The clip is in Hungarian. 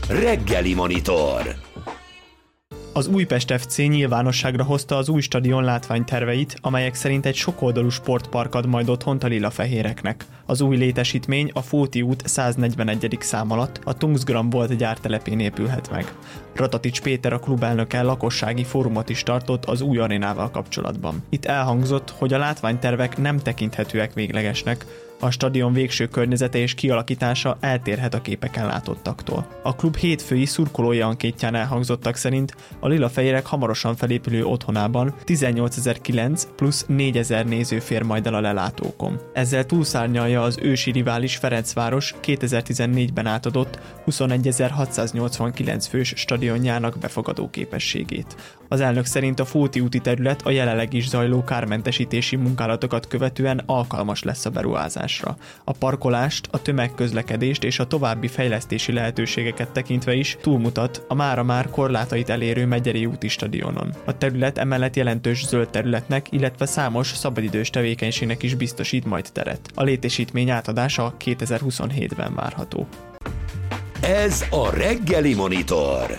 Reggeli Monitor. Az Újpest FC nyilvánosságra hozta az új stadion látványterveit, amelyek szerint egy sokoldalú sportpark ad majd otthont a lilafehéreknek. Az új létesítmény a Fóti út 141. szám alatt a Tungsgram-Bolt gyártelepén épülhet meg. Ratatics Péter, a klubelnöke lakossági fórumot is tartott az új arénával kapcsolatban. Itt elhangzott, hogy a látványtervek nem tekinthetőek véglegesnek, a stadion végső környezete és kialakítása eltérhet a képeken látottaktól. A klub hétfői szurkolói ankétján elhangzottak szerint a lilafehérek hamarosan felépülő otthonában 18.009 plusz 4.000 néző fér majd el a lelátókon. Ezzel túlszárnyalja az ősi rivális Ferencváros 2014-ben átadott 21.689 fős stadionjának befogadó képességét. Az elnök szerint a Fóti úti terület a jelenleg is zajló kármentesítési munkálatokat követően alkalmas lesz a beruházásra. A parkolást, a tömegközlekedést és a további fejlesztési lehetőségeket tekintve is túlmutat a mára már korlátait elérő Megyeri úti stadionon. A terület emellett jelentős zöld területnek, illetve számos szabadidős tevékenységnek is biztosít majd teret. A létesítmény átadása 2027-ben várható. Ez a Reggeli Monitor.